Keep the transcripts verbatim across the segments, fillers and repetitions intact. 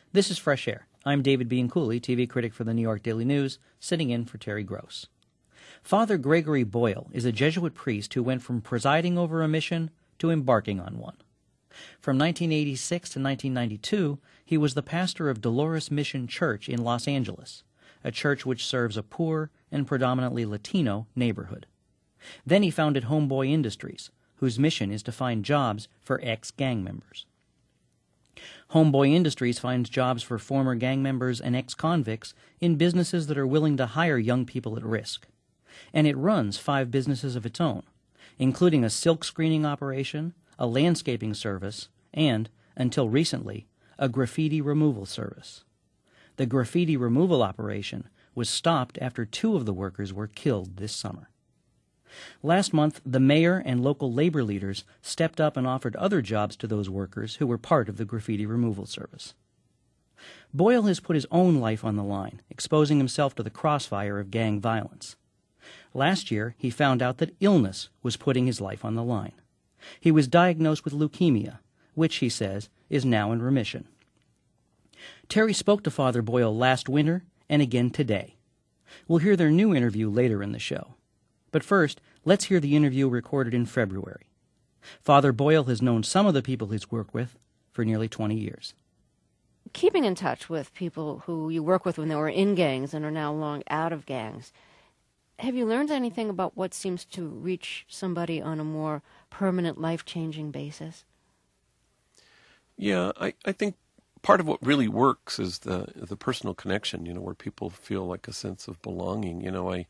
This is Fresh Air. I'm David Bianculli, T V critic for the New York Daily News, sitting in for Terry Gross. Father Gregory Boyle is a Jesuit priest who went from presiding over a mission to embarking on one. From nineteen eighty-six to nineteen ninety-two, he was the pastor of Dolores Mission Church in Los Angeles, a church which serves a poor and predominantly Latino neighborhood. Then he founded Homeboy Industries, whose mission is to find jobs for ex-gang members. Homeboy Industries finds jobs for former gang members and ex-convicts in businesses that are willing to hire young people at risk. And it runs five businesses of its own, including a silk screening operation, a landscaping service, and, until recently, a graffiti removal service. The graffiti removal operation was stopped after two of the workers were killed this summer. Last month, the mayor and local labor leaders stepped up and offered other jobs to those workers who were part of the graffiti removal service. Boyle has put his own life on the line, exposing himself to the crossfire of gang violence. Last year, he found out that illness was putting his life on the line. He was diagnosed with leukemia, which, he says, is now in remission. Terry spoke to Father Boyle last winter and again today. We'll hear their new interview later in the show. But first, let's hear the interview recorded in February. Father Boyle has known some of the people he's worked with for nearly twenty years. Keeping in touch with people who you work with when they were in gangs and are now long out of gangs, have you learned anything about what seems to reach somebody on a more permanent, life-changing basis? Yeah, I, I think part of what really works is the the personal connection, you know, where people feel like a sense of belonging. You know, I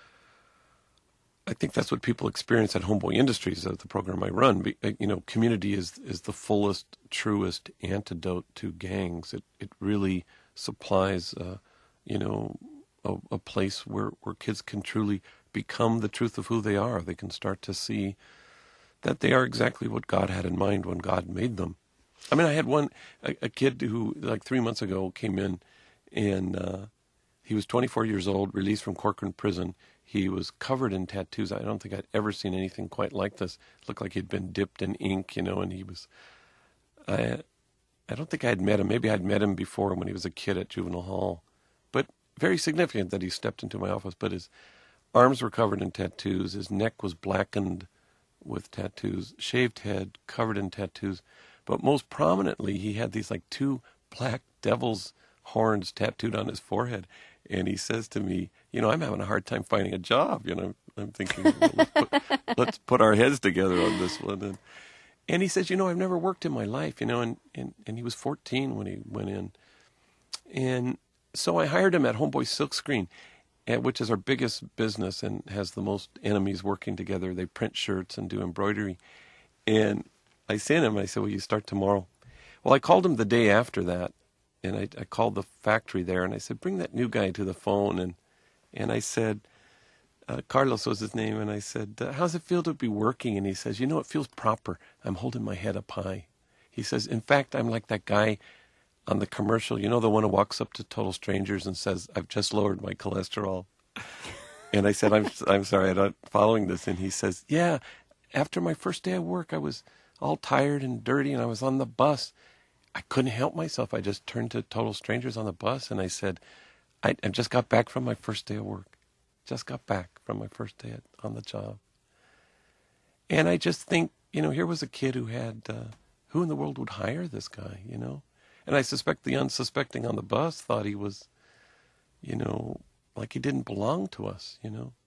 I think that's what people experience at Homeboy Industries, uh, the program I run. You know, community is is the fullest, truest antidote to gangs. It it really supplies, uh, you know, a, a place where, where kids can truly become the truth of who they are. They can start to see that they are exactly what God had in mind when God made them. I mean, I had one, a, a kid who, like three months ago, came in, and uh, he was twenty-four years old, released from Corcoran Prison. He was covered in tattoos. I don't think I'd ever seen anything quite like this. It looked like he'd been dipped in ink, you know, and he was, I I don't think I had met him. Maybe I'd met him before when he was a kid at juvenile hall. But very significant that he stepped into my office. But his arms were covered in tattoos. His neck was blackened with tattoos, shaved head, covered in tattoos. But most prominently, he had these like two black devil's horns tattooed on his forehead. And he says to me, you know, I'm having a hard time finding a job. You know, I'm thinking, well, let's, put, let's put our heads together on this one. And, and he says, you know, I've never worked in my life, you know, and, and, and he was fourteen when he went in. And so I hired him at Homeboy Silkscreen, which is our biggest business and has the most enemies working together. They print shirts and do embroidery. And I sent him, I said, will you start tomorrow? Well, I called him the day after that. And I, I called the factory there, and I said, bring that new guy to the phone. And and I said, uh, Carlos was his name, and I said, uh, how's it feel to be working? And he says, you know, it feels proper. I'm holding my head up high. He says, in fact, I'm like that guy on the commercial, you know, the one who walks up to total strangers and says, I've just lowered my cholesterol. And I said, I'm I'm sorry, I'm not following this. And he says, yeah, after my first day of work, I was all tired and dirty, and I was on the bus. I couldn't help myself. I just turned to total strangers on the bus, and I said, I, I just got back from my first day of work. Just got back from my first day at, on the job. And I just think, you know, here was a kid who had, uh, who in the world would hire this guy, you know? And I suspect the unsuspecting on the bus thought he was, you know, like he didn't belong to us, you know?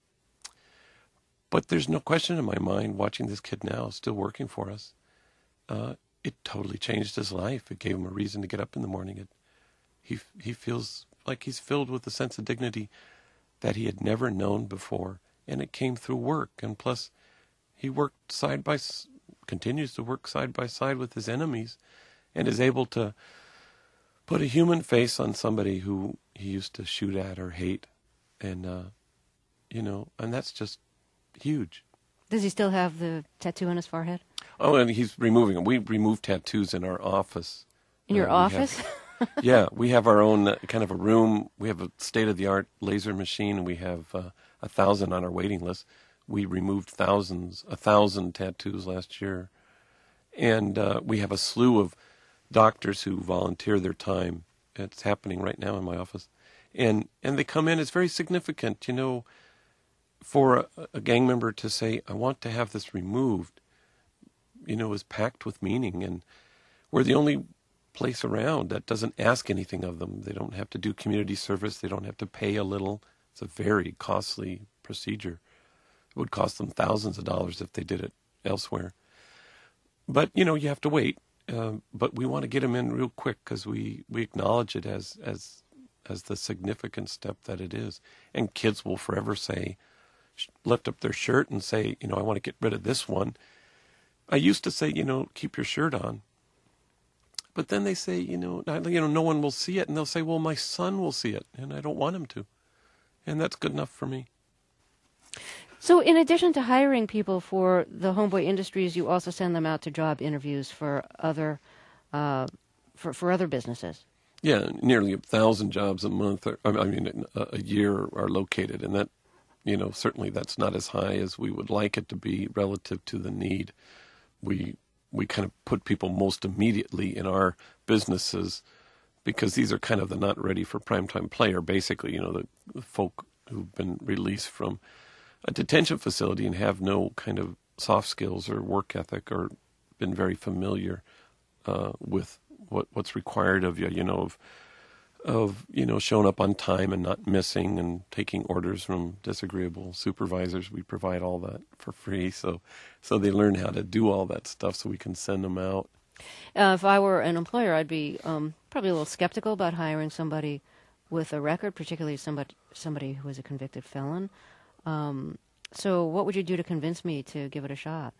But there's no question in my mind, watching this kid now, still working for us, uh, it totally changed his life. It gave him a reason to get up in the morning. It, he he feels like he's filled with a sense of dignity that he had never known before, and it came through work. And plus, he worked side by, continues to work side by side with his enemies, and is able to put a human face on somebody who he used to shoot at or hate, and uh, you know, and that's just huge. Does he still have the tattoo on his forehead? Oh, and he's removing them. We remove tattoos in our office. In your uh, office? Have, yeah, we have our own uh, kind of a room. We have a state-of-the-art laser machine, and we have uh, a thousand on our waiting list. We removed thousands, a thousand tattoos last year. And uh, we have a slew of doctors who volunteer their time It's happening right now in my office. And and they come in, it's very significant, you know, for a, a gang member to say, I want to have this removed, you know, is packed with meaning. And we're the only place around that doesn't ask anything of them. They don't have to do community service. They don't have to pay a little. It's a very costly procedure. It would cost them thousands of dollars if they did it elsewhere. But, you know, you have to wait. Uh, but we want to get them in real quick because we, we acknowledge it as, as, as the significant step that it is. And kids will forever say, lift up their shirt and say, you know, I want to get rid of this one. I used to say, you know, keep your shirt on. But then they say, you know, you know, no one will see it. And they'll say, well, my son will see it. And I don't want him to. And that's good enough for me. So in addition to hiring people for the Homeboy Industries, you also send them out to job interviews for other uh, for, for other businesses. Yeah, nearly a thousand jobs a month, or, I mean, a, a year are located. And that, you know, certainly that's not as high as we would like it to be relative to the need. We we kind of put people most immediately in our businesses because these are kind of the not ready for primetime player, basically, you know, the, the folk who've been released from a detention facility and have no kind of soft skills or work ethic or been very familiar uh, with what what's required of you, you know, of, of, you know, showing up on time and not missing and taking orders from disagreeable supervisors. We provide all that for free. So, so they learn how to do all that stuff so we can send them out. Uh, if I were an employer, I'd be um, probably a little skeptical about hiring somebody with a record, particularly somebody, somebody who is a convicted felon. Um, so what would you do to convince me to give it a shot?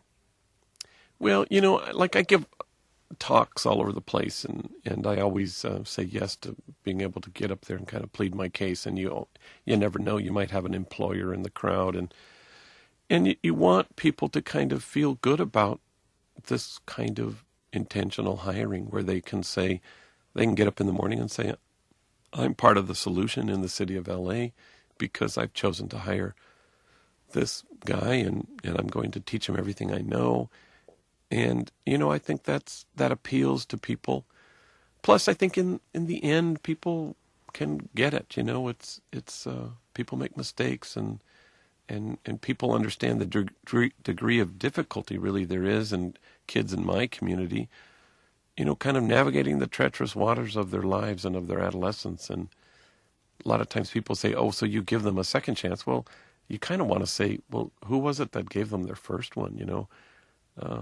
Well, you know, like I give talks all over the place, and, and I always uh, say yes to being able to get up there and kind of plead my case. And you you never know, you might have an employer in the crowd, and and you, you want people to kind of feel good about this kind of intentional hiring, where they can say, they can get up in the morning and say, I'm part of the solution in the city of L A because I've chosen to hire this guy, and, and I'm going to teach him everything I know. And, you know, I think that's that appeals to people. Plus, I think in, in the end, people can get it. You know, it's it's uh, people make mistakes, and and and people understand the degree, degree of difficulty really there is in kids in my community, you know, kind of navigating the treacherous waters of their lives and of their adolescence. And a lot of times people say, oh, so you give them a second chance. Well, you kind of want to say, well, who was it that gave them their first one, you know? Uh,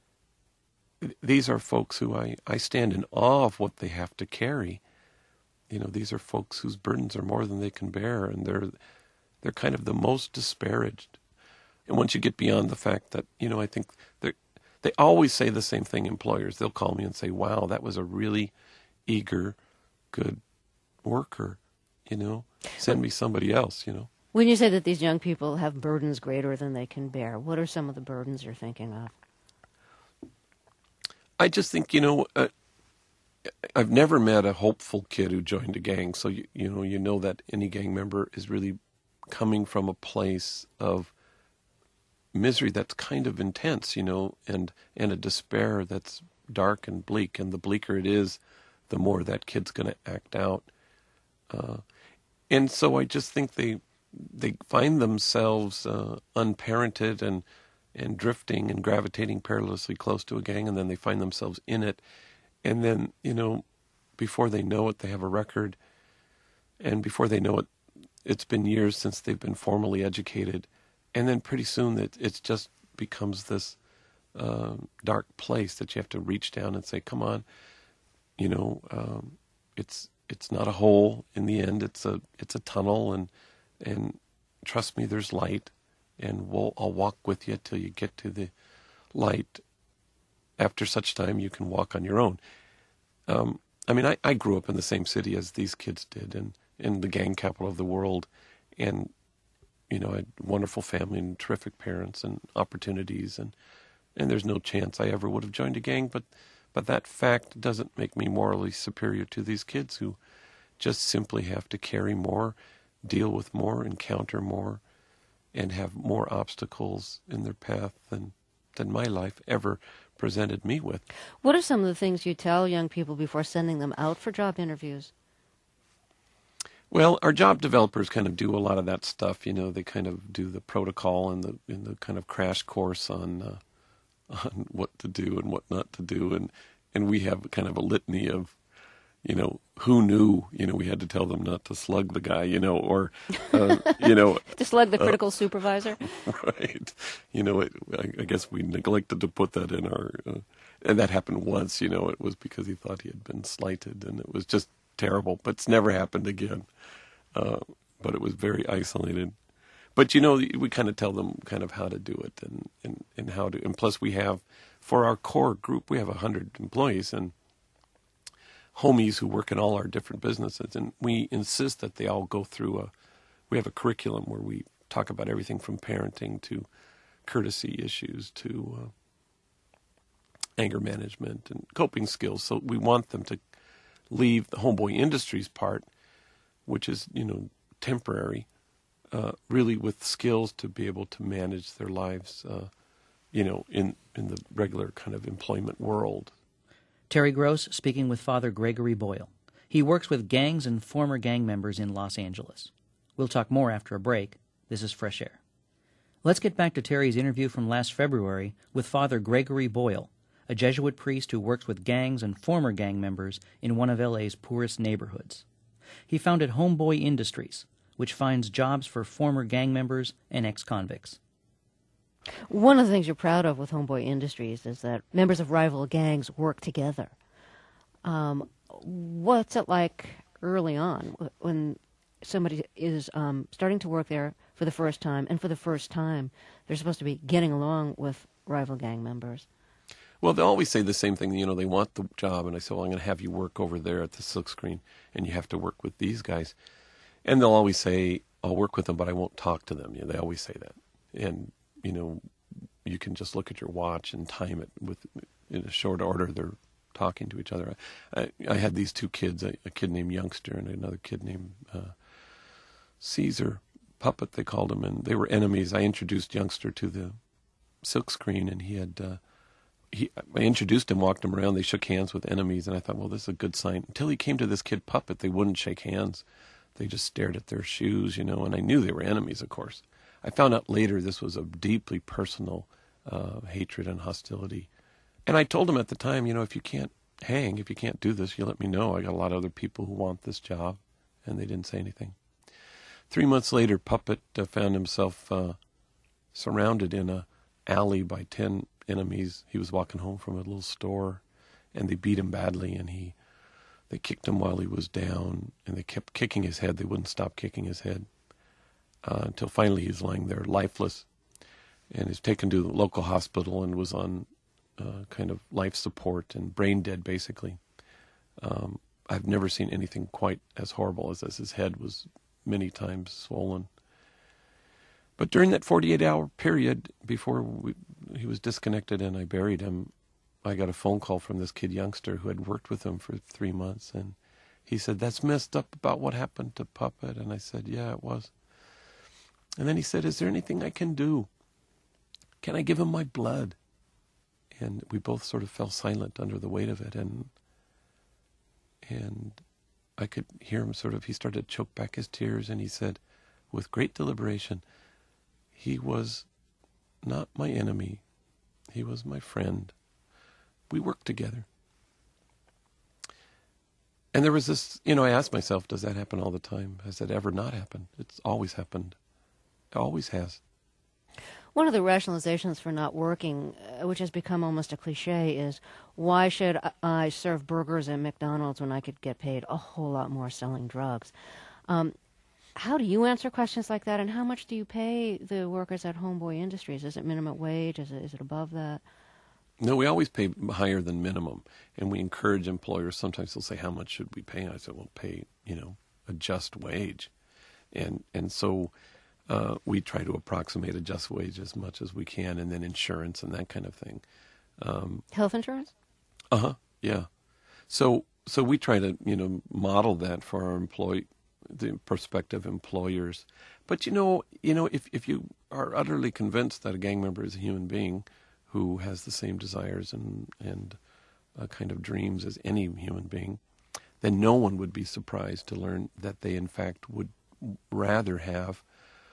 these are folks who I, I stand in awe of what they have to carry. You know, these are folks whose burdens are more than they can bear, and they're they're kind of the most disparaged. And once you get beyond the fact that, you know, I think they they always say the same thing, employers. They'll call me and say, wow, that was a really eager, good worker, you know, send me somebody else, you know. When you say that these young people have burdens greater than they can bear, what are some of the burdens you're thinking of? I just think, you know, uh, I've never met a hopeful kid who joined a gang. So, you, you know, you know that any gang member is really coming from a place of misery that's kind of intense, you know, and, and a despair that's dark and bleak. And the bleaker it is, the more that kid's going to act out. Uh, and so I just think they they find themselves uh, unparented and and drifting and gravitating perilously close to a gang, and then they find themselves in it. And then, you know, before they know it, they have a record. And before they know it, it's been years since they've been formally educated. And then pretty soon it, it just becomes this uh, dark place that you have to reach down and say, come on, you know, um, it's it's not a hole in the end. It's a it's a tunnel, and and trust me, there's light. And we'll, I'll walk with you till you get to the light. After such time, you can walk on your own. Um, I mean, I, I grew up in the same city as these kids did, and in the gang capital of the world. And, you know, I had a wonderful family and terrific parents and opportunities. And, and there's no chance I ever would have joined a gang. But, but that fact doesn't make me morally superior to these kids who just simply have to carry more, deal with more, encounter more, and have more obstacles in their path than than my life ever presented me with. What are some of the things you tell young people before sending them out for job interviews? Well, our job developers kind of do a lot of that stuff. You know, they kind of do the protocol and the in the kind of crash course on uh, on what to do and what not to do, and and we have kind of a litany of, you know, who knew. You know, we had to tell them not to slug the guy. You know, or uh, you know, to slug the critical uh, supervisor. Right. You know, it, I, I guess we neglected to put that in our, uh, and that happened once. You know, it was because he thought he had been slighted, and it was just terrible. But it's never happened again. Uh, but it was very isolated. But, you know, we kind of tell them kind of how to do it and, and, and how to, and plus we have, for our core group, we have one hundred employees and homies who work in all our different businesses. And we insist that they all go through a, we have a curriculum where we talk about everything from parenting to courtesy issues to uh, anger management and coping skills. So we want them to leave the Homeboy Industries part, which is, you know, temporary, uh, really with skills to be able to manage their lives, uh, you know, in, in the regular kind of employment world. Terry Gross speaking with Father Gregory Boyle. He works with gangs and former gang members in Los Angeles. We'll talk more after a break. This is Fresh Air. Let's get back to Terry's interview from last February with Father Gregory Boyle, a Jesuit priest who works with gangs and former gang members in one of L A's poorest neighborhoods. He founded Homeboy Industries, which finds jobs for former gang members and ex-convicts. One of the things you're proud of with Homeboy Industries is that members of rival gangs work together. Um, what's it like early on when somebody is um, starting to work there for the first time, and for the first time they're supposed to be getting along with rival gang members? Well, they always say the same thing. You know, they want the job, and I say, well, I'm going to have you work over there at the silkscreen, and you have to work with these guys. And they'll always say, I'll work with them, but I won't talk to them. You know, they always say that. And, you know, you can just look at your watch and time it with in a short order. They're talking to each other. I, I had these two kids, a, a kid named Youngster and another kid named uh, Caesar, Puppet they called him, and they were enemies. I introduced Youngster to the silkscreen, and he had... Uh, He, I introduced him, walked him around, they shook hands with enemies, and I thought, well, this is a good sign. Until he came to this kid Puppet, they wouldn't shake hands. They just stared at their shoes, you know, and I knew they were enemies, of course. I found out later this was a deeply personal uh, hatred and hostility. And I told him at the time, you know, if you can't hang, if you can't do this, you let me know. I got a lot of other people who want this job, and they didn't say anything. Three months later, Puppet uh, found himself uh, surrounded in a alley by ten enemies. He was walking home from a little store, and they beat him badly, and he they kicked him while he was down, and they kept kicking his head. They wouldn't stop kicking his head uh, until finally he was lying there lifeless, and he was taken to the local hospital and was on uh, kind of life support and brain dead, basically. Um, I've never seen anything quite as horrible as this. His head was many times swollen. But during that forty-eight hour period before we, he was disconnected and I buried him, I got a phone call from this kid Youngster who had worked with him for three months. And he said, that's messed up about what happened to Puppet. And I said, yeah, it was. And then he said, is there anything I can do? Can I give him my blood? And we both sort of fell silent under the weight of it. And and I could hear him sort of, he started to choke back his tears. And he said, with great deliberation, he was not my enemy. He was my friend. We worked together. And there was this, you know, I asked myself, does that happen all the time? Has it ever not happened? It's always happened. It always has. One of the rationalizations for not working, uh, which has become almost a cliche, is why should I serve burgers at McDonald's when I could get paid a whole lot more selling drugs? Um, How do you answer questions like that, and how much do you pay the workers at Homeboy Industries? Is it minimum wage? Is it, is it above that? No, we always pay higher than minimum, and we encourage employers. Sometimes they'll say, how much should we pay? And I said, well, pay, you know, a just wage. And and so uh, we try to approximate a just wage as much as we can, and then insurance and that kind of thing. Um, Health insurance? Uh-huh, yeah. So so we try to, you know, model that for our employee the prospective employers. But you know, you know, if if you are utterly convinced that a gang member is a human being who has the same desires and and uh, kind of dreams as any human being, then no one would be surprised to learn that they in fact would rather have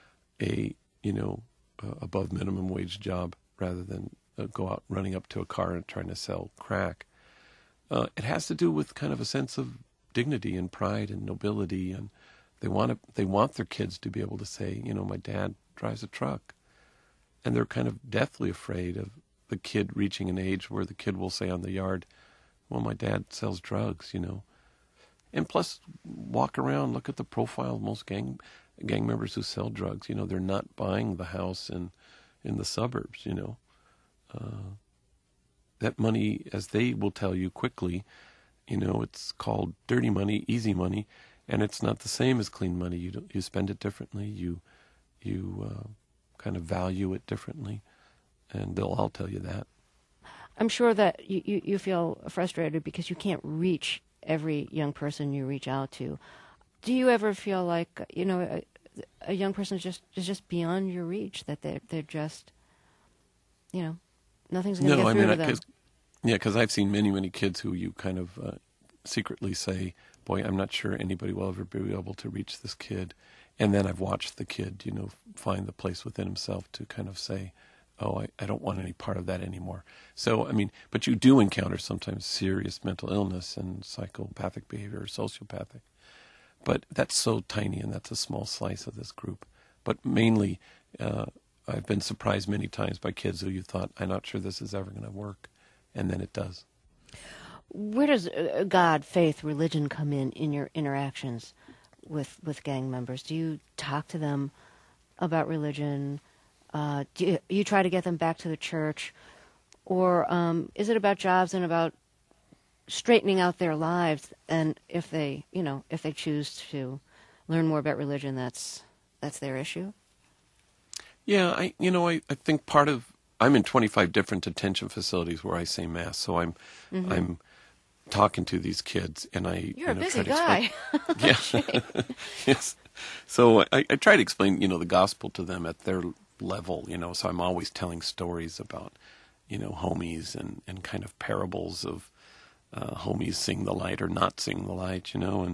a, you know, uh, above minimum wage job rather than uh, go out running up to a car and trying to sell crack. Uh, it has to do with kind of a sense of dignity and pride and nobility, and they want to, they want their kids to be able to say, you know, my dad drives a truck, and they're kind of deathly afraid of the kid reaching an age where the kid will say on the yard, well, my dad sells drugs, you know. And plus, walk around, look at the profile of most gang gang members who sell drugs. You know, they're not buying the house in in the suburbs, you know. Uh, that money, as they will tell you quickly, you know, it's called dirty money, easy money, and it's not the same as clean money. You don't, you spend it differently. You you uh, kind of value it differently, and they'll all tell you that. I'm sure that you, you, you feel frustrated because you can't reach every young person you reach out to. Do you ever feel like, you know, a, a young person is just is just beyond your reach, that they're, they're just, you know, nothing's going to no, get I through mean, to I, them? cause, yeah, because I've seen many, many kids who you kind of uh, secretly say, boy, I'm not sure anybody will ever be able to reach this kid. And then I've watched the kid, you know, find the place within himself to kind of say, oh, I, I don't want any part of that anymore. So, I mean, but you do encounter sometimes serious mental illness and psychopathic behavior or sociopathic. But that's so tiny, and that's a small slice of this group. But mainly, uh, I've been surprised many times by kids who you thought, I'm not sure this is ever going to work, and then it does. Where does uh, God, faith, religion come in in your interactions with, with gang members? Do you talk to them about religion? Uh, do you, you try to get them back to the church? Or um, is it about jobs and about straightening out their lives? And if they, you know, if they choose to learn more about religion, that's that's their issue? Yeah, I, you know, I, I think part of, I'm in twenty-five different detention facilities where I say Mass, so I'm, mm-hmm. I'm talking to these kids, and I... You're you know, a busy guy. Explain, yeah. Yes. So I, I try to explain, you know, the gospel to them at their level, you know, so I'm always telling stories about, you know, homies and, and kind of parables of uh, homies seeing the light or not seeing the light, you know, and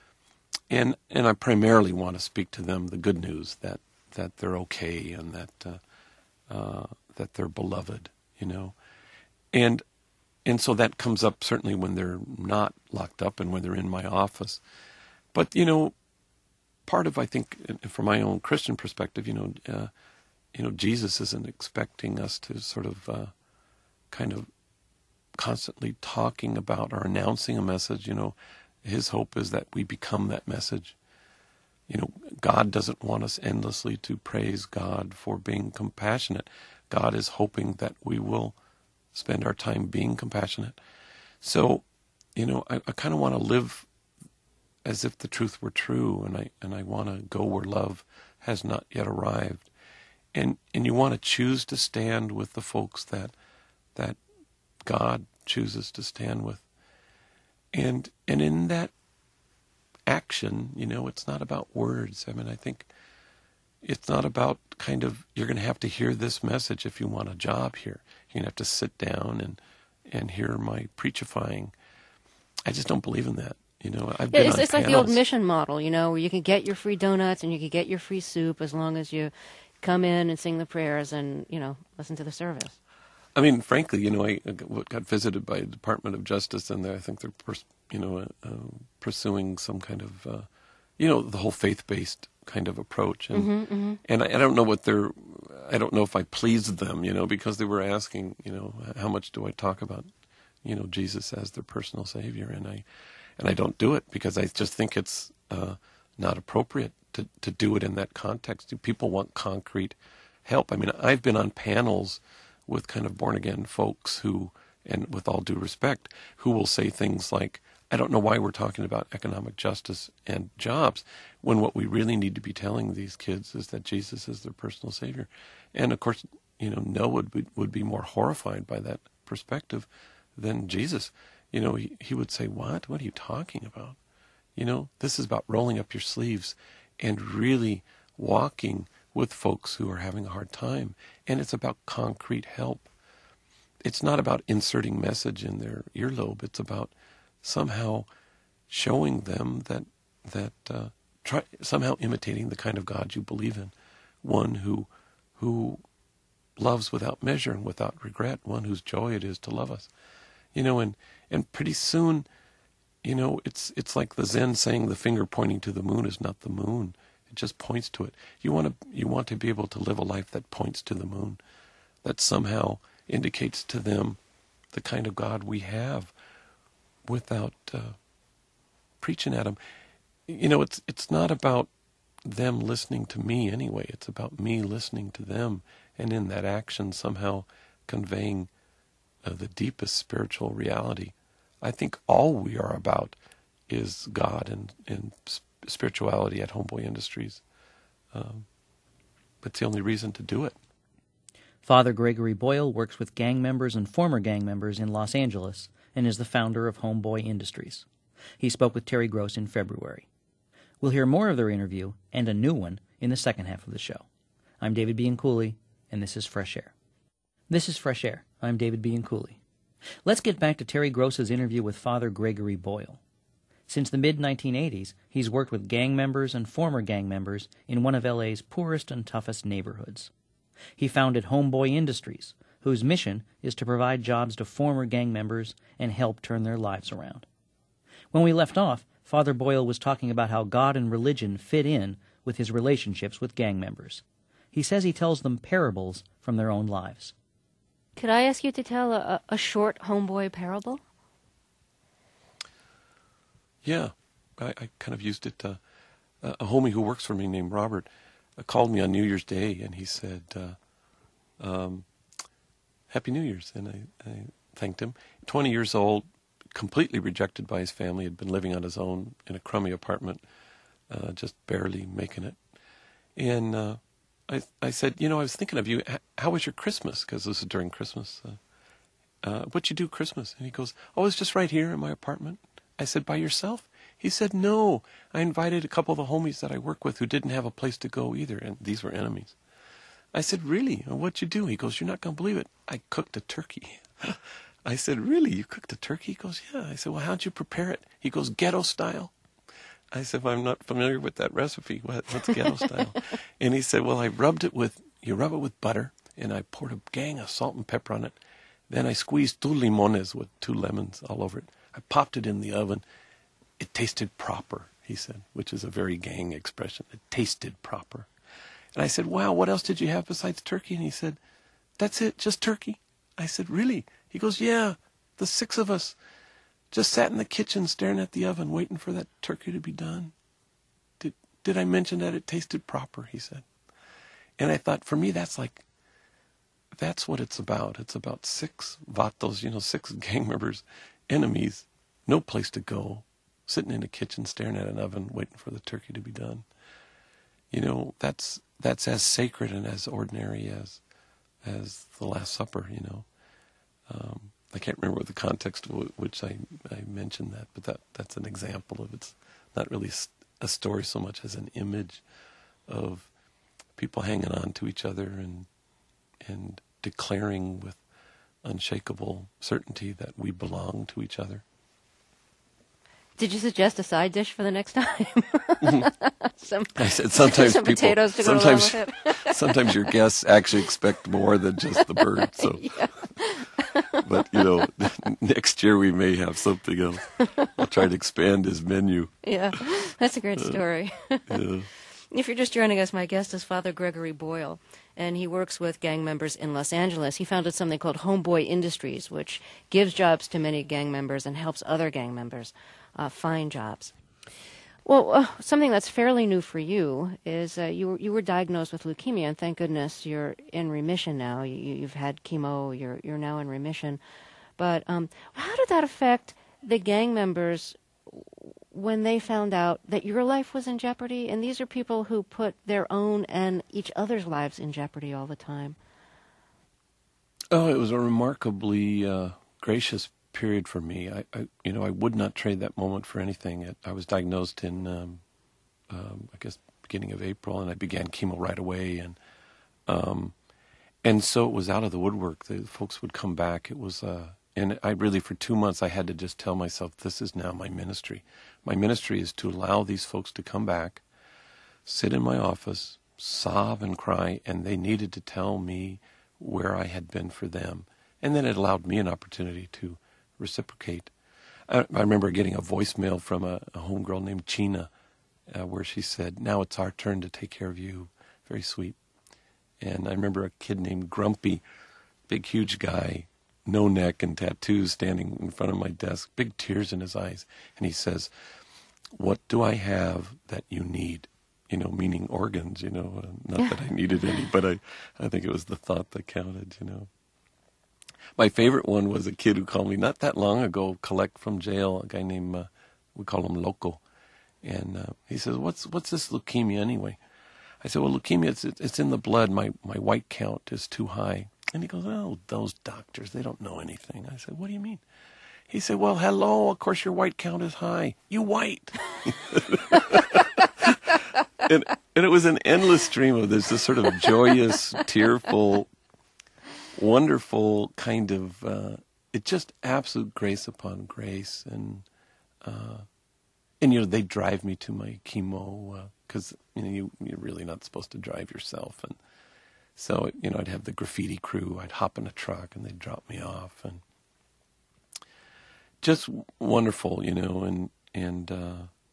and and I primarily want to speak to them the good news that, that they're okay and that uh, uh, that they're beloved, you know, and and so that comes up certainly when they're not locked up and when they're in my office, but you know, part of I think from my own Christian perspective, you know. Uh, You know, Jesus isn't expecting us to sort of uh, kind of constantly talking about or announcing a message. You know, his hope is that we become that message. You know, God doesn't want us endlessly to praise God for being compassionate. God is hoping that we will spend our time being compassionate. So, you know, I, I kind of want to live as if the truth were true, and I and I want to go where love has not yet arrived. And and you want to choose to stand with the folks that that God chooses to stand with. And and in that action, you know, it's not about words. I mean, I think it's not about kind of, you're going to have to hear this message if you want a job here. You're going to have to sit down and, and hear my preachifying. I just don't believe in that. You know, I've been yeah, it's, on it's like panels. the old mission model, you know, where you can get your free donuts and you can get your free soup as long as you come in and sing the prayers and, you know, listen to the service. I mean, frankly, you know, I got visited by the Department of Justice, and I think they're, you know, uh, uh, pursuing some kind of, uh, you know, the whole faith-based kind of approach. And mm-hmm, mm-hmm. and I, I don't know what they're, I don't know if I pleased them, you know, because they were asking, you know, how much do I talk about, you know, Jesus as their personal Savior, and I, and I don't do it because I just think it's uh, not appropriate to to do it in that context. People want concrete help. I mean, I've been on panels with kind of born-again folks who, and with all due respect, who will say things like, I don't know why we're talking about economic justice and jobs when what we really need to be telling these kids is that Jesus is their personal Savior. And of course, you know, Noah would be, would be more horrified by that perspective than Jesus. You know, he, he would say, what? What are you talking about? You know, this is about rolling up your sleeves and really walking with folks who are having a hard time. And it's about concrete help. it's not about inserting message in their earlobe. It's about somehow showing them that that uh, try somehow imitating the kind of God you believe in, one who who loves without measure and without regret, one whose joy it is to love us. You know, and and pretty soon, you know, it's it's like the Zen saying the finger pointing to the moon is not the moon. It just points to it. You want to you want to be able to live a life that points to the moon, that somehow indicates to them the kind of God we have without uh, preaching at them. You know, it's it's not about them listening to me anyway. It's about me listening to them, and in that action somehow conveying uh, the deepest spiritual reality. I think all we are about is God and, and spirituality at Homeboy Industries. Um, it's the only reason to do it. Father Gregory Boyle works with gang members and former gang members in Los Angeles and is the founder of Homeboy Industries. He spoke with Terry Gross in February. We'll hear more of their interview and a new one in the second half of the show. I'm David Bianculli, and this is Fresh Air. This is Fresh Air. I'm David Bianculli. Let's get back to Terry Gross's interview with Father Gregory Boyle. Since the mid nineteen eighties, he's worked with gang members and former gang members in one of L A's poorest and toughest neighborhoods. He founded Homeboy Industries, whose mission is to provide jobs to former gang members and help turn their lives around. When we left off, Father Boyle was talking about how God and religion fit in with his relationships with gang members. He says he tells them parables from their own lives. Could I ask you to tell a, a short homeboy parable? Yeah, I, I kind of used it. Uh, a homie who works for me named Robert uh, called me on New Year's Day, and he said, uh, um, Happy New Year's, and I, I thanked him. twenty years old, completely rejected by his family, had been living on his own in a crummy apartment, uh, just barely making it. And uh, I, I said, you know, I was thinking of you. How was your Christmas? Because this is during Christmas. Uh, uh, what'd you do Christmas? And he goes, oh, it's just right here in my apartment. I said, by yourself? He said, no. I invited a couple of the homies that I work with who didn't have a place to go either, and these were enemies. I said, really? What'd you do? He goes, you're not going to believe it. I cooked a turkey. I said, really? You cooked a turkey? He goes, yeah. I said, well, how'd you prepare it? He goes, ghetto style. I said, well, I'm not familiar with that recipe. What, what's ghetto style? And he said, well, I rubbed it with, you rub it with butter, and I poured a gang of salt and pepper on it. Then I squeezed two limones with two lemons all over it. I popped it in the oven. It tasted proper, he said, which is a very gang expression. It tasted proper. And I said, wow, what else did you have besides turkey? And he said, that's it, just turkey. I said, really? He goes, yeah, the six of us just sat in the kitchen staring at the oven waiting for that turkey to be done. Did did I mention that it tasted proper, he said. And I thought, for me, that's like, that's what it's about. It's about six vatos, you know, six gang members, enemies, no place to go, sitting in a kitchen staring at an oven waiting for the turkey to be done. You know, that's that's as sacred and as ordinary as as the Last Supper, you know. Um, I can't remember what the context of which I, I mentioned that, but that that's an example of it's not really a story so much as an image of people hanging on to each other and and declaring with unshakable certainty that we belong to each other. Did you suggest a side dish for the next time? some, I said sometimes some people, potatoes to sometimes, go along with it. sometimes your guests actually expect more than just the bird. So, yeah. But you know, next year we may have something else. I'll try to expand his menu. Yeah, that's a great story. Uh, yeah. If you're just joining us, my guest is Father Gregory Boyle, and he works with gang members in Los Angeles. He founded something called Homeboy Industries, which gives jobs to many gang members and helps other gang members uh, find jobs. Well, uh, something that's fairly new for you is uh, you were you were diagnosed with leukemia, and thank goodness you're in remission now. You, you've had chemo, you're you're now in remission. But um, how did that affect the gang members when they found out that your life was in jeopardy? And these are people who put their own and each other's lives in jeopardy all the time. Oh, it was a remarkably uh, gracious period for me. I, I, you know, I would not trade that moment for anything. It, I was diagnosed in, um, um, I guess, beginning of April, and I began chemo right away. And um, and so it was out of the woodwork. The folks would come back. It was, uh, and I really, for two months, I had to just tell myself, this is now my ministry. My ministry is to allow these folks to come back, sit in my office, sob and cry, and they needed to tell me where I had been for them. And then it allowed me an opportunity to reciprocate. I, I remember getting a voicemail from a, a homegirl named Gina, uh, where she said, now it's our turn to take care of you. Very sweet. And I remember a kid named Grumpy, big, huge guy, no neck and tattoos, standing in front of my desk, big tears in his eyes. And he says, what do I have that you need? You know, meaning organs, you know, uh, not that I needed any, but I, I think it was the thought that counted, you know. My favorite one was a kid who called me not that long ago, collect from jail, a guy named, uh, we call him Loco. And uh, he says, what's what's this leukemia anyway? I said, well, leukemia, it's, it's in the blood. My, my white count is too high. And he goes, oh, those doctors, they don't know anything. I said, what do you mean? He said, well, hello, of course your white count is high. You white. and, and it was an endless stream of this, this sort of joyous, tearful, wonderful kind of, uh, it just absolute grace upon grace. And, uh, and you know, they drive me to my chemo because, uh, you know, you, you're really not supposed to drive yourself. And so, you know, I'd have the graffiti crew. I'd hop in a truck and they'd drop me off. And just wonderful, you know, and, and uh,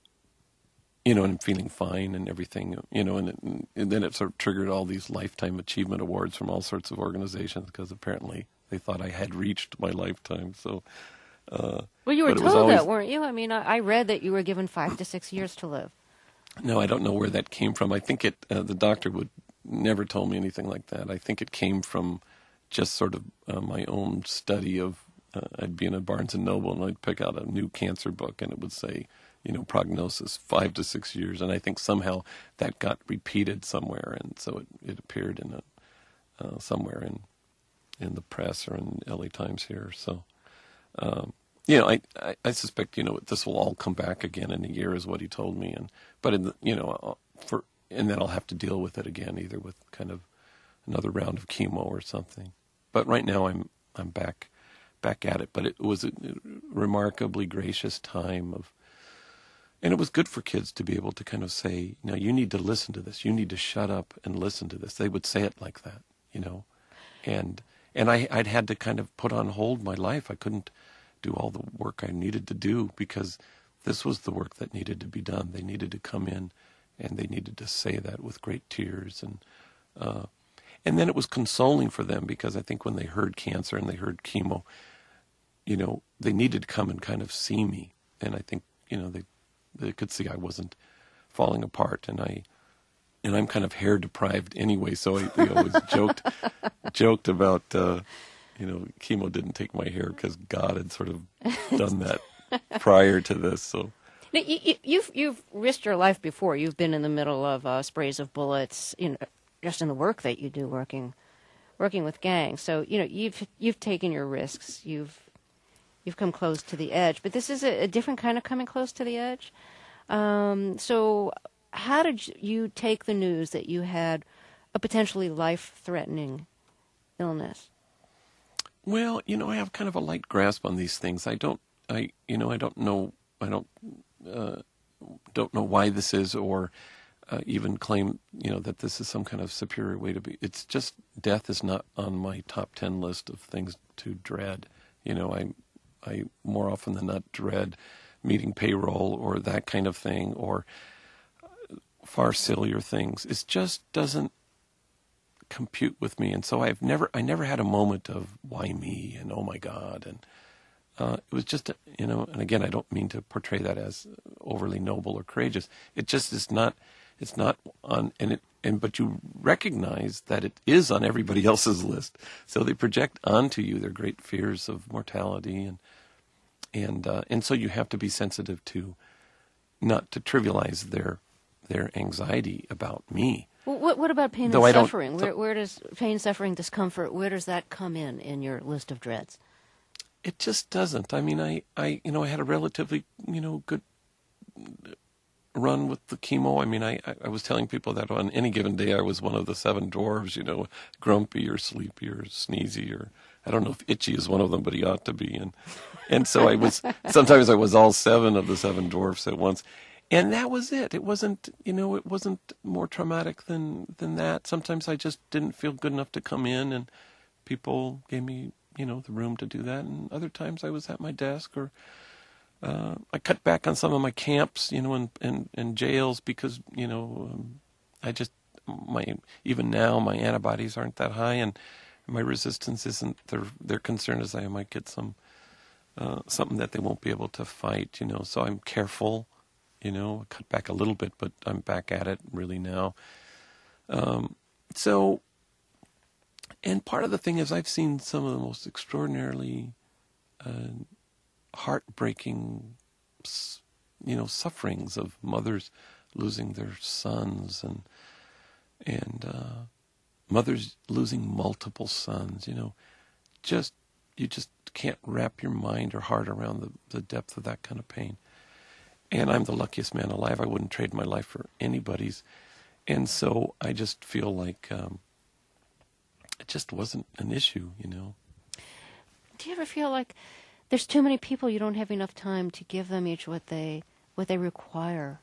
you know, and I'm feeling fine and everything, you know, and, it, and then it sort of triggered all these lifetime achievement awards from all sorts of organizations because apparently they thought I had reached my lifetime. So, uh, well, you were told always, that, weren't you? I mean, I, I read that you were given five to six years to live. No, I don't know where that came from. I think it, uh, the doctor would never told me anything like that. I think it came from just sort of uh, my own study of, uh, I'd be in a Barnes and Noble and I'd pick out a new cancer book and it would say, you know, prognosis five to six years. And I think somehow that got repeated somewhere. And so it, it appeared in a, uh, somewhere in, in the press or in L A Times here. So, um, you know, I, I, I suspect, you know, this will all come back again in a year is what he told me. And, but in the, you know, for, and then I'll have to deal with it again, either with kind of another round of chemo or something. But right now I'm, I'm back, back at it. But it was a remarkably gracious time of, and it was good for kids to be able to kind of say, no, you need to listen to this. You need to shut up and listen to this. They would say it like that, you know. And and I, I'd had to kind of put on hold my life. I couldn't do all the work I needed to do because this was the work that needed to be done. They needed to come in and they needed to say that with great tears. And uh, and then it was consoling for them because I think when they heard cancer and they heard chemo, you know, they needed to come and kind of see me. And I think, you know, they they could see I wasn't falling apart. And I and I'm kind of hair deprived anyway, so I you know, always joked joked about uh, you know, chemo didn't take my hair because God had sort of done that prior to this. So now, you, you, you've you've risked your life before. You've been in the middle of uh, sprays of bullets, you know, just in the work that you do, working working with gangs. So you know, you've you've taken your risks. You've you've come close to the edge. But this is a, a different kind of coming close to the edge. Um, so. How did you take the news that you had a potentially life-threatening illness? Well, you know, I have kind of a light grasp on these things. I don't, I, you know, I don't know, I don't, uh, don't know why this is, or uh, even claim, you know, that this is some kind of superior way to be. It's just death is not on my top ten list of things to dread. You know, I, I more often than not dread meeting payroll or that kind of thing, or far sillier things. It just doesn't compute with me, and so I've never, I never had a moment of why me and oh my God, and uh, it was just, you know. And again, I don't mean to portray that as overly noble or courageous. It just is not. It's not on, and it, and but you recognize that it is on everybody else's list, so they project onto you their great fears of mortality, and and uh, and so you have to be sensitive to, not to trivialize their. their anxiety about me. Well, what, what about pain Though and I suffering? Where, where does pain, suffering, discomfort, where does that come in in your list of dreads? It just doesn't. I mean, I, I, you know, I had a relatively, you know, good run with the chemo. I mean, I, I was telling people that on any given day I was one of the seven dwarves, you know, grumpy or sleepy or sneezy, or I don't know if Itchy is one of them, but he ought to be. And and so I was, sometimes I was all seven of the seven dwarfs at once. And that was it. It wasn't, you know, it wasn't more traumatic than, than that. Sometimes I just didn't feel good enough to come in, and people gave me, you know, the room to do that. And other times I was at my desk, or Uh, I cut back on some of my camps, you know, and, and, and jails because, you know, um, I just, my, even now my antibodies aren't that high, and my resistance isn't, they're, they're concerned as I might get some, uh, something that they won't be able to fight, you know, so I'm careful, you know, cut back a little bit, but I'm back at it really now. Um, so, and part of the thing is I've seen some of the most extraordinarily, uh, heartbreaking, you know, sufferings of mothers losing their sons, and and uh, mothers losing multiple sons. You know, just you just can't wrap your mind or heart around the, the depth of that kind of pain. And I'm the luckiest man alive. I wouldn't trade my life for anybody's. And so I just feel like um, it just wasn't an issue, you know. Do you ever feel like there's too many people, you don't have enough time to give them each what they what they require?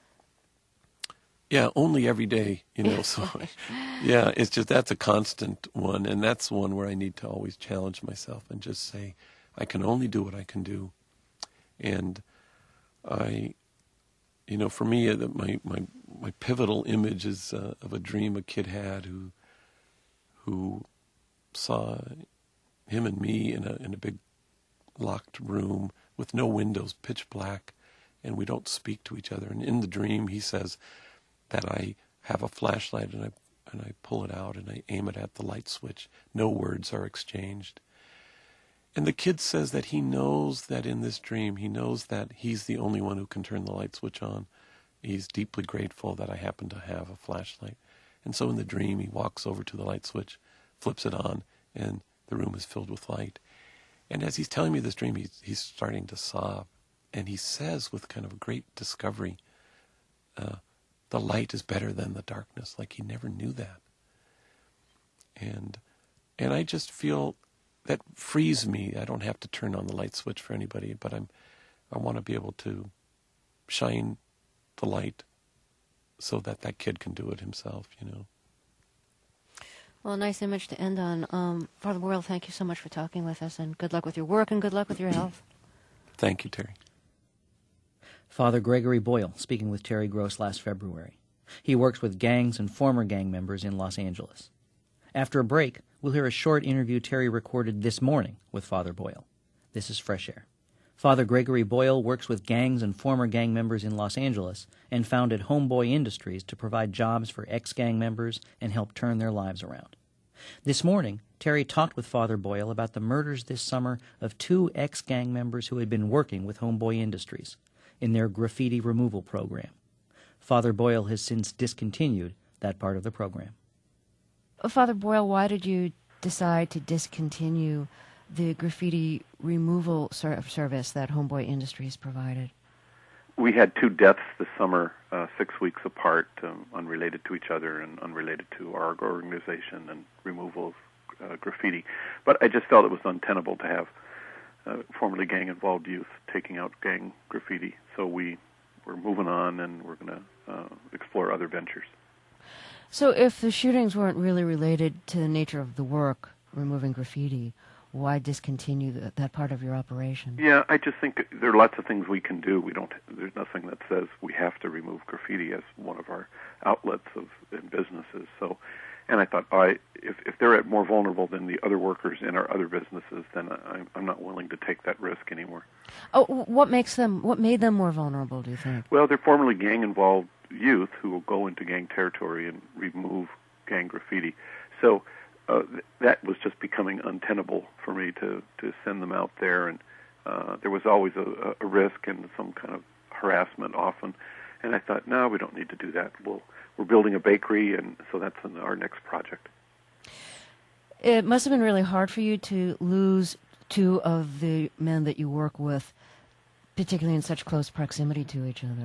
Yeah, only every day, you know. So, yeah, it's just, that's a constant one, and that's one where I need to always challenge myself and just say, I can only do what I can do. And I, you know, for me, uh, my my my pivotal image is uh, of a dream a kid had who who saw him and me in a in a big locked room with no windows, pitch black, and we don't speak to each other. And in the dream, he says that I have a flashlight and I and I pull it out and I aim it at the light switch. No words are exchanged. And the kid says that he knows that in this dream, he knows that he's the only one who can turn the light switch on. He's deeply grateful that I happen to have a flashlight. And so in the dream, he walks over to the light switch, flips it on, and the room is filled with light. And as he's telling me this dream, he's, he's starting to sob. And he says with kind of a great discovery, uh, the light is better than the darkness, like he never knew that. And and I just feel that frees me. I don't have to turn on the light switch for anybody, but I'm I want to be able to shine the light so that that kid can do it himself, you know. Well, a nice image to end on. Um, Father Boyle, thank you so much for talking with us, and good luck with your work and good luck with your health. Thank you, Terry. Father Gregory Boyle speaking with Terry Gross last February. He works with gangs and former gang members in Los Angeles. After a break, we'll hear a short interview Terry recorded this morning with Father Boyle. This is Fresh Air. Father Gregory Boyle works with gangs and former gang members in Los Angeles and founded Homeboy Industries to provide jobs for ex-gang members and help turn their lives around. This morning, Terry talked with Father Boyle about the murders this summer of two ex-gang members who had been working with Homeboy Industries in their graffiti removal program. Father Boyle has since discontinued that part of the program. Father Boyle, why did you decide to discontinue the graffiti removal ser- service that Homeboy Industries provided? We had two deaths this summer, uh, six weeks apart, um, unrelated to each other and unrelated to our organization and removal of uh, graffiti. But I just felt it was untenable to have uh, formerly gang-involved youth taking out gang graffiti. So we were moving on, and we're going to uh, explore other ventures. So if the shootings weren't really related to the nature of the work, removing graffiti, why discontinue the, that part of your operation? Yeah, I just think there are lots of things we can do. We don't. There's nothing that says we have to remove graffiti as one of our outlets of in businesses. So, and I thought, I if if they're more vulnerable than the other workers in our other businesses, then I'm I'm not willing to take that risk anymore. Oh, what makes them? What made them more vulnerable? Do you think? Well, they're formerly gang-involved youth who will go into gang territory and remove gang graffiti. So. Uh, th- that was just becoming untenable for me to, to send them out there, and uh, there was always a, a risk and some kind of harassment often. And I thought, no, we don't need to do that. We'll, we're building a bakery, and so that's in our next project. It must have been really hard for you to lose two of the men that you work with, particularly in such close proximity to each other.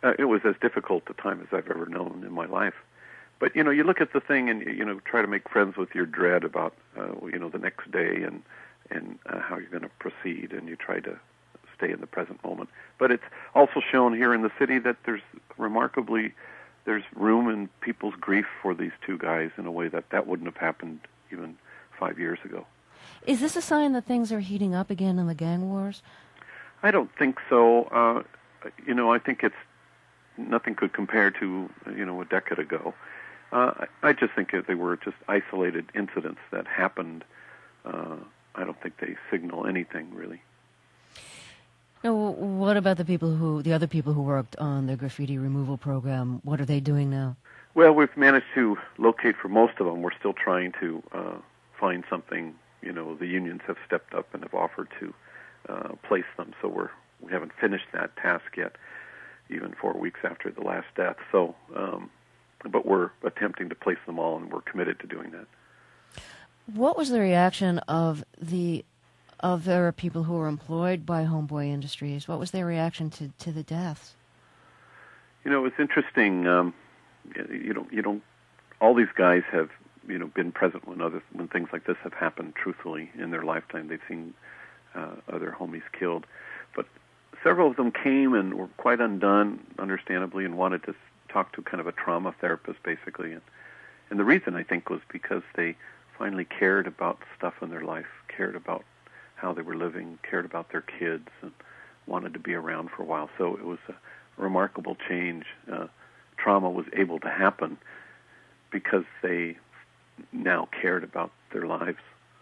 Uh, it was as difficult a time as I've ever known in my life. But, you know, you look at the thing and, you know, try to make friends with your dread about, uh, you know, the next day and, and uh, how you're going to proceed, and you try to stay in the present moment. But it's also shown here in the city that there's remarkably, there's room in people's grief for these two guys in a way that that wouldn't have happened even five years ago. Is this a sign that things are heating up again in the gang wars? I don't think so. Uh, you know, I think it's, nothing could compare to, you know, a decade ago. Uh, I, I just think that they were just isolated incidents that happened. Uh, I don't think they signal anything, really. Now, what about the people who, the other people who worked on the graffiti removal program? What are they doing now? Well, we've managed to locate for most of them. We're still trying to uh, find something. You know, the unions have stepped up and have offered to uh, place them, so we're we haven't finished that task yet, even four weeks after the last death. So, um, but we're attempting to place them all, and we're committed to doing that. What was the reaction of the other people who were employed by Homeboy Industries? What was their reaction to, to the deaths? You know, it's interesting. Um, you know, you don't. All these guys have, you know, been present when other when things like this have happened. Truthfully, in their lifetime, they've seen uh, other homies killed, but several of them came and were quite undone, understandably, and wanted to talk to kind of a trauma therapist, basically. And, and the reason, I think, was because they finally cared about stuff in their life, cared about how they were living, cared about their kids, and wanted to be around for a while. So it was a remarkable change. Uh, trauma was able to happen because they now cared about their lives.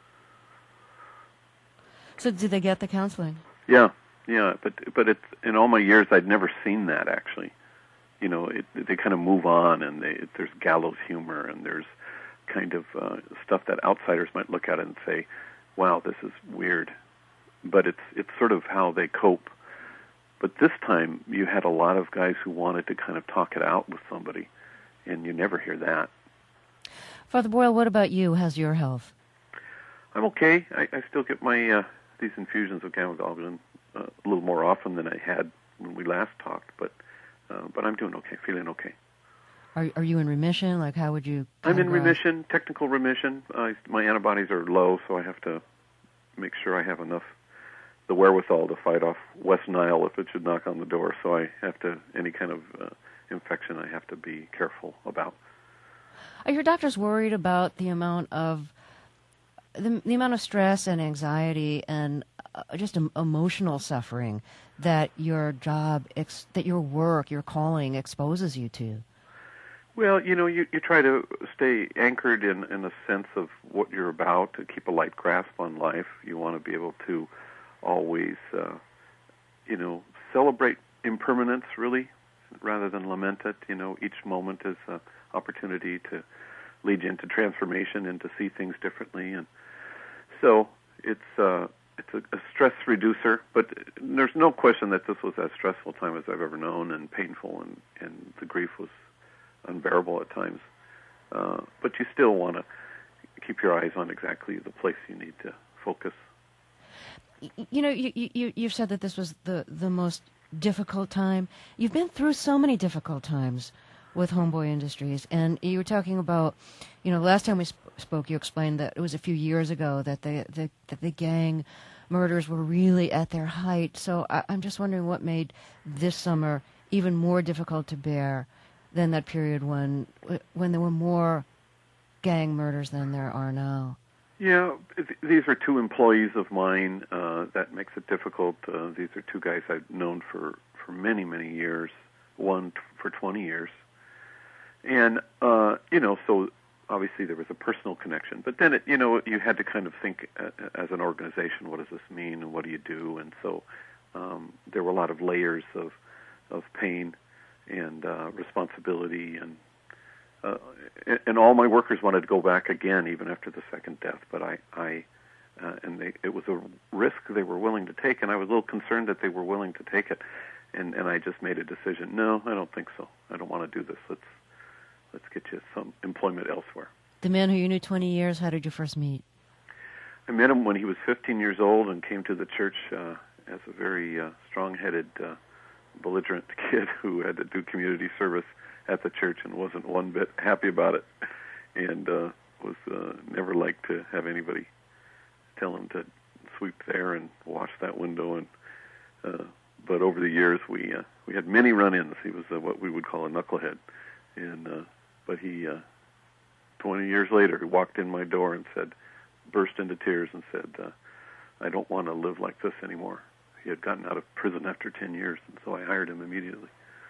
So did they get the counseling? Yeah. Yeah, but but it's in all my years I'd never seen that, actually. You know, it, they kind of move on, and they, there's gallows humor, and there's kind of uh, stuff that outsiders might look at it and say, "Wow, this is weird," but it's it's sort of how they cope. But this time, you had a lot of guys who wanted to kind of talk it out with somebody, and you never hear that. Father Boyle, what about you? How's your health? I'm okay. I, I still get my uh, these infusions of gamma globulin Uh, a little more often than I had when we last talked, but uh, but I'm doing okay, feeling okay. Are are you in remission? Like, how would you? I'm in remission, technical remission. Uh, my antibodies are low, so I have to make sure I have enough, the wherewithal to fight off West Nile if it should knock on the door. So I have to, any kind of uh, infection, I have to be careful about. Are your doctors worried about the amount of the, the amount of stress and anxiety and uh, just um, emotional suffering that your job, ex- that your work, your calling exposes you to? Well, you know, you, you try to stay anchored in, in a sense of what you're about, to keep a light grasp on life. You want to be able to always, uh, you know, celebrate impermanence, really, rather than lament it. You know, each moment is an opportunity to lead you into transformation and to see things differently. And so it's uh, it's a, a stress reducer, but there's no question that this was as stressful time as I've ever known, and painful, and, and the grief was unbearable at times. Uh, but you still want to keep your eyes on exactly the place you need to focus. You know, you, you, you've said that this was the, the most difficult time. You've been through so many difficult times with Homeboy Industries, and you were talking about, you know, last time we sp- spoke, you explained that it was a few years ago that the, the, that the gang murders were really at their height. So I, I'm just wondering what made this summer even more difficult to bear than that period when when there were more gang murders than there are now. Yeah, th- these are two employees of mine. Uh, that makes it difficult. Uh, these are two guys I've known for, for many, many years, one t- for twenty years. And, uh, you know, so obviously there was a personal connection. But then, it, you know, you had to kind of think uh, as an organization, what does this mean and what do you do? And so um, there were a lot of layers of, of pain and uh, responsibility, and uh, and all my workers wanted to go back again, even after the second death. But I, I uh, and they, it was a risk they were willing to take, and I was a little concerned that they were willing to take it, and and I just made a decision. No, I don't think so. I don't want to do this. Let's let's get you some employment elsewhere. The man who you knew twenty years, how did you first meet? I met him when he was fifteen years old and came to the church uh, as a very uh, strong-headed uh, belligerent kid who had to do community service at the church and wasn't one bit happy about it, and uh, was uh, never liked to have anybody tell him to sweep there and wash that window. And uh, but over the years, we uh, we had many run-ins. He was uh, what we would call a knucklehead, and uh, but he uh, twenty years later, he walked in my door and said, burst into tears and said, uh, "I don't want to live like this anymore." He had gotten out of prison after ten years, and so I hired him immediately.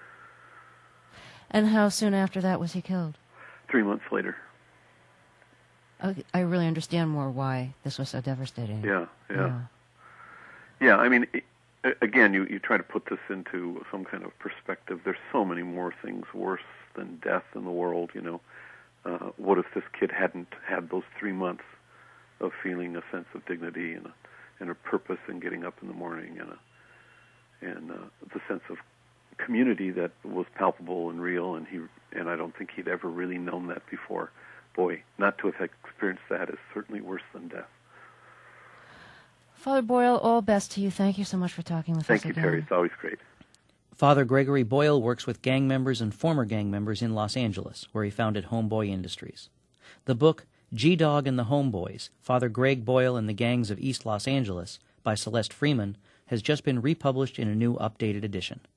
And how soon after that was he killed? Three months later. Okay, I really understand more why this was so devastating. Yeah, yeah. Yeah, yeah I mean, it, again, you, you try to put this into some kind of perspective. There's so many more things worse than death in the world, you know. Uh, what if this kid hadn't had those three months of feeling a sense of dignity and a, and a purpose in getting up in the morning, and a, and uh, the sense of community that was palpable and real, and he and I don't think he'd ever really known that before. Boy, not to have experienced that is certainly worse than death. Father Boyle, all best to you. Thank you so much for talking with Thank us you, again. Terry. It's always great. Father Gregory Boyle works with gang members and former gang members in Los Angeles, where he founded Homeboy Industries. The book, G-Dog and the Homeboys, Father Greg Boyle and the Gangs of East Los Angeles, by Celeste Freeman, has just been republished in a new updated edition.